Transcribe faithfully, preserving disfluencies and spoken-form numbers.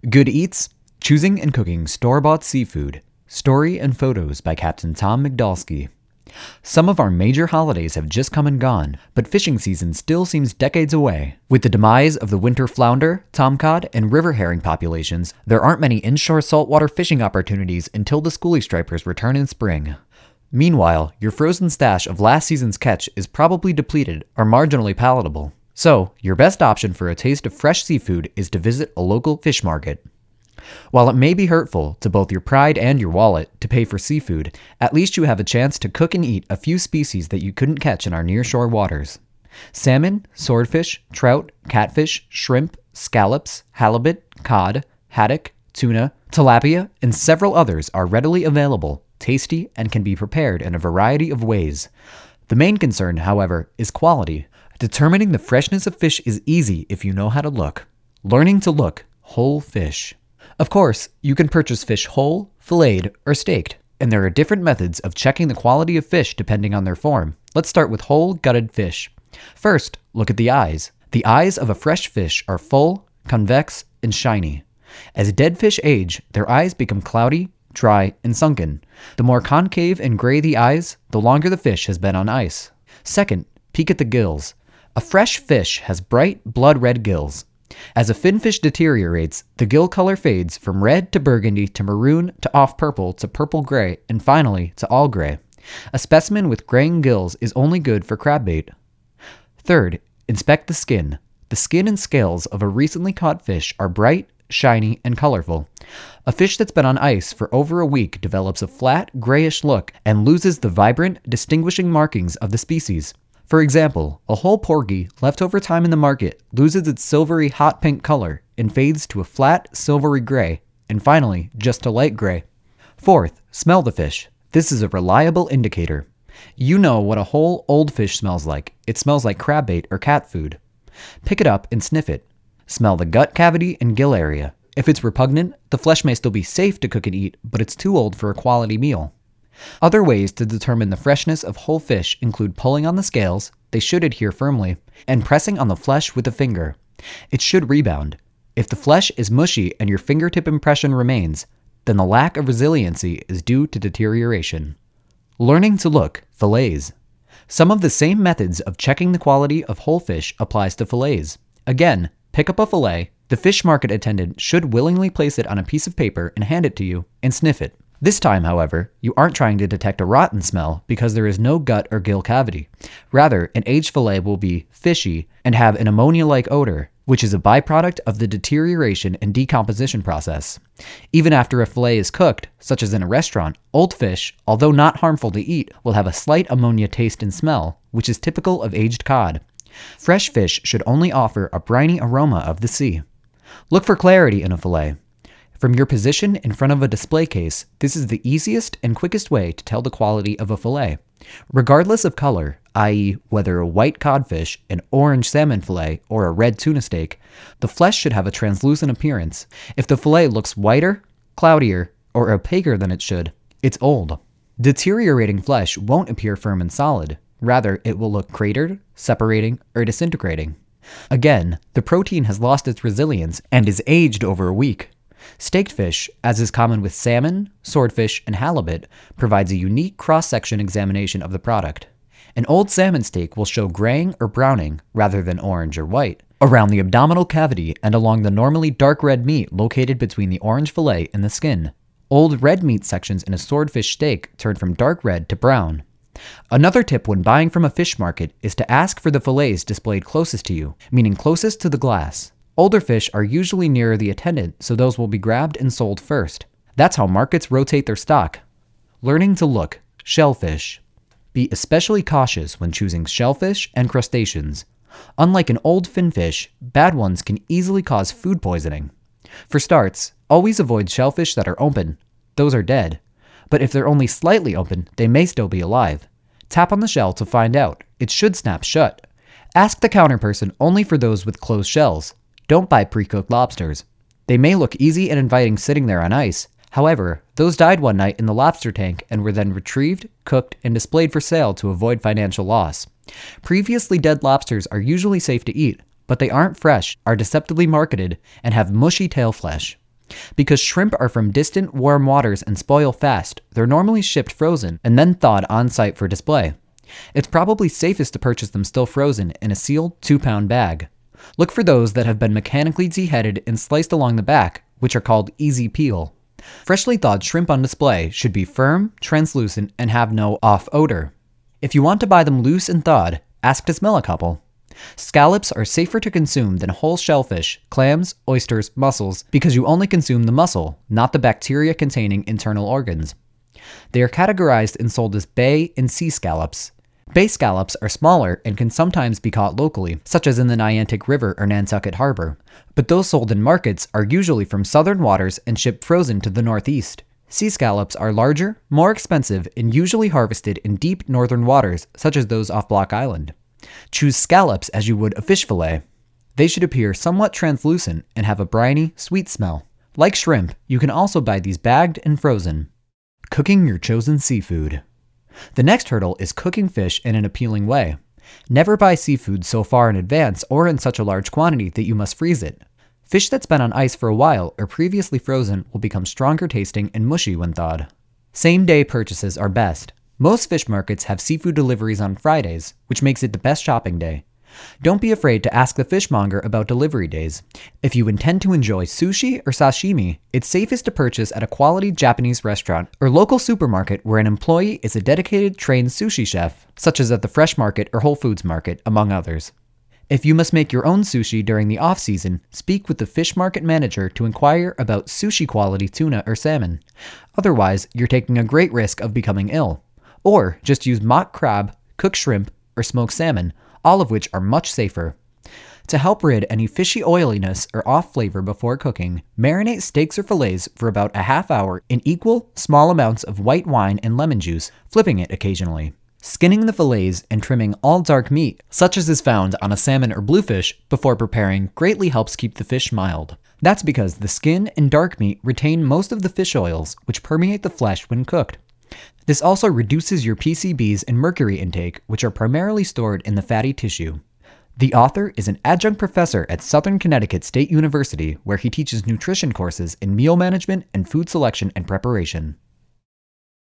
Good Eats, Choosing and Cooking Store-Bought Seafood. Story and photos by Captain Tom Migdalski. Some of our major holidays have just come and gone, but fishing season still seems decades away. With the demise of the winter flounder, tomcod, and river herring populations, there aren't many inshore saltwater fishing opportunities until the schoolie stripers return in spring. Meanwhile, your frozen stash of last season's catch is probably depleted or marginally palatable. So, your best option for a taste of fresh seafood is to visit a local fish market. While it may be hurtful to both your pride and your wallet to pay for seafood, at least you have a chance to cook and eat a few species that you couldn't catch in our nearshore waters. Salmon, swordfish, trout, catfish, shrimp, scallops, halibut, cod, haddock, tuna, tilapia, and several others are readily available, tasty, and can be prepared in a variety of ways. The main concern, however, is quality. Determining the freshness of fish is easy if you know how to look. Learning to look whole fish. Of course, you can purchase fish whole, filleted, or steaked, and there are different methods of checking the quality of fish depending on their form. Let's start with whole, gutted fish. First, look at the eyes. The eyes of a fresh fish are full, convex, and shiny. As dead fish age, their eyes become cloudy, dry, and sunken. The more concave and gray the eyes, the longer the fish has been on ice. Second, peek at the gills. A fresh fish has bright, blood-red gills. As a finfish deteriorates, the gill color fades from red to burgundy to maroon to off-purple to purple-gray and finally to all gray. A specimen with graying gills is only good for crabbait. Third, inspect the skin. The skin and scales of a recently caught fish are bright, shiny, and colorful. A fish that's been on ice for over a week develops a flat, grayish look and loses the vibrant, distinguishing markings of the species. For example, a whole porgy left over time in the market loses its silvery hot pink color and fades to a flat, silvery gray, and finally, just a light gray. Fourth, smell the fish. This is a reliable indicator. You know what a whole old fish smells like. It smells like crabbait or cat food. Pick it up and sniff it. Smell the gut cavity and gill area. If it's repugnant, the flesh may still be safe to cook and eat, but it's too old for a quality meal. Other ways to determine the freshness of whole fish include pulling on the scales, they should adhere firmly, and pressing on the flesh with a finger. It should rebound. If the flesh is mushy and your fingertip impression remains, then the lack of resiliency is due to deterioration. Learning to look fillets. Some of the same methods of checking the quality of whole fish applies to fillets. Again, pick up a fillet, the fish market attendant should willingly place it on a piece of paper and hand it to you, and sniff it. This time, however, you aren't trying to detect a rotten smell because there is no gut or gill cavity. Rather, an aged fillet will be fishy and have an ammonia-like odor, which is a byproduct of the deterioration and decomposition process. Even after a fillet is cooked, such as in a restaurant, old fish, although not harmful to eat, will have a slight ammonia taste and smell, which is typical of aged cod. Fresh fish should only offer a briny aroma of the sea. Look for clarity in a fillet. From your position in front of a display case, this is the easiest and quickest way to tell the quality of a fillet. Regardless of color, that is whether a white codfish, an orange salmon fillet, or a red tuna steak, the flesh should have a translucent appearance. If the fillet looks whiter, cloudier, or opaquer than it should, it's old. Deteriorating flesh won't appear firm and solid. Rather, it will look cratered, separating, or disintegrating. Again, the protein has lost its resilience and is aged over a week. Staked fish, as is common with salmon, swordfish, and halibut, provides a unique cross-section examination of the product. An old salmon steak will show graying or browning, rather than orange or white, around the abdominal cavity and along the normally dark red meat located between the orange fillet and the skin. Old red meat sections in a swordfish steak turn from dark red to brown. Another tip when buying from a fish market is to ask for the fillets displayed closest to you, meaning closest to the glass. Older fish are usually nearer the attendant, so those will be grabbed and sold first. That's how markets rotate their stock. Learning to look shellfish. Be especially cautious when choosing shellfish and crustaceans. Unlike an old finfish, bad ones can easily cause food poisoning. For starts, always avoid shellfish that are open. Those are dead. But if they're only slightly open, they may still be alive. Tap on the shell to find out. It should snap shut. Ask the counter person only for those with closed shells. Don't buy pre-cooked lobsters. They may look easy and inviting sitting there on ice. However, those died one night in the lobster tank and were then retrieved, cooked, and displayed for sale to avoid financial loss. Previously dead lobsters are usually safe to eat, but they aren't fresh, are deceptively marketed, and have mushy tail flesh. Because shrimp are from distant, warm waters and spoil fast, they're normally shipped frozen and then thawed on-site for display. It's probably safest to purchase them still frozen in a sealed two pound bag. Look for those that have been mechanically deheaded and sliced along the back, which are called easy peel. Freshly thawed shrimp on display should be firm, translucent, and have no off odor. If you want to buy them loose and thawed, ask to smell a couple. Scallops are safer to consume than whole shellfish, clams, oysters, mussels, because you only consume the muscle, not the bacteria containing internal organs. They are categorized and sold as bay and sea scallops. Bay scallops are smaller and can sometimes be caught locally, such as in the Niantic River or Nantucket Harbor, but those sold in markets are usually from southern waters and shipped frozen to the northeast. Sea scallops are larger, more expensive, and usually harvested in deep northern waters, such as those off Block Island. Choose scallops as you would a fish fillet. They should appear somewhat translucent and have a briny, sweet smell. Like shrimp, you can also buy these bagged and frozen. Cooking your chosen seafood. The next hurdle is cooking fish in an appealing way. Never buy seafood so far in advance or in such a large quantity that you must freeze it. Fish that's been on ice for a while or previously frozen will become stronger tasting and mushy when thawed. Same-day purchases are best. Most fish markets have seafood deliveries on Fridays, which makes it the best shopping day. Don't be afraid to ask the fishmonger about delivery days. If you intend to enjoy sushi or sashimi, it's safest to purchase at a quality Japanese restaurant or local supermarket where an employee is a dedicated trained sushi chef, such as at the Fresh Market or Whole Foods Market, among others. If you must make your own sushi during the off-season, speak with the fish market manager to inquire about sushi-quality tuna or salmon. Otherwise, you're taking a great risk of becoming ill. Or just use mock crab, cooked shrimp, or smoked salmon, all of which are much safer. To help rid any fishy oiliness or off flavor before cooking, marinate steaks or fillets for about a half hour in equal, small amounts of white wine and lemon juice, flipping it occasionally. Skinning the fillets and trimming all dark meat, such as is found on a salmon or bluefish, before preparing greatly helps keep the fish mild. That's because the skin and dark meat retain most of the fish oils, which permeate the flesh when cooked. This also reduces your P C Bs and mercury intake, which are primarily stored in the fatty tissue. The author is an adjunct professor at Southern Connecticut State University, where he teaches nutrition courses in meal management and food selection and preparation.